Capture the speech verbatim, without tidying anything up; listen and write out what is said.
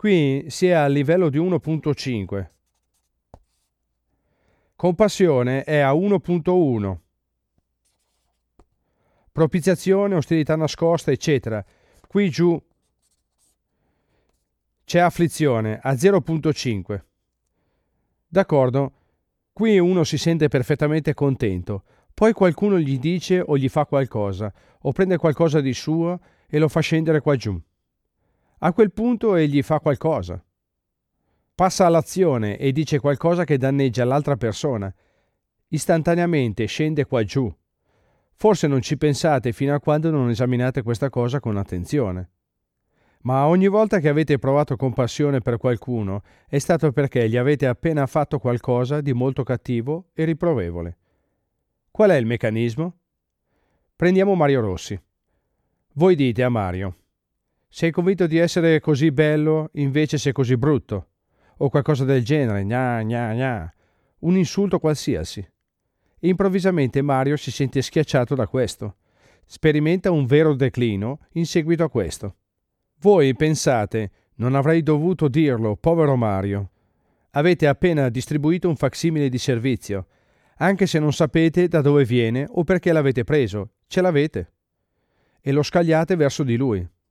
Qui si è al livello di uno punto cinque. Compassione è a uno punto uno. Propiziazione, ostilità nascosta, eccetera. Qui giù c'è afflizione a zero punto cinque. D'accordo? Qui uno si sente perfettamente contento. Poi qualcuno gli dice o gli fa qualcosa, o prende qualcosa di suo e lo fa scendere qua giù. A quel punto egli fa qualcosa. Passa all'azione e dice qualcosa che danneggia l'altra persona. Istantaneamente scende qua giù. Forse non ci pensate fino a quando non esaminate questa cosa con attenzione. Ma ogni volta che avete provato compassione per qualcuno è stato perché gli avete appena fatto qualcosa di molto cattivo e riprovevole. Qual è il meccanismo? Prendiamo Mario Rossi. Voi dite a Mario: sei convinto di essere così bello, invece sei così brutto, o qualcosa del genere, gna gna gna, un insulto qualsiasi. Improvvisamente Mario si sente schiacciato da questo. Sperimenta un vero declino in seguito a questo. Voi pensate: non avrei dovuto dirlo, povero Mario. Avete appena distribuito un facsimile di servizio, anche se non sapete da dove viene o perché l'avete preso, ce l'avete. E lo scagliate verso di lui.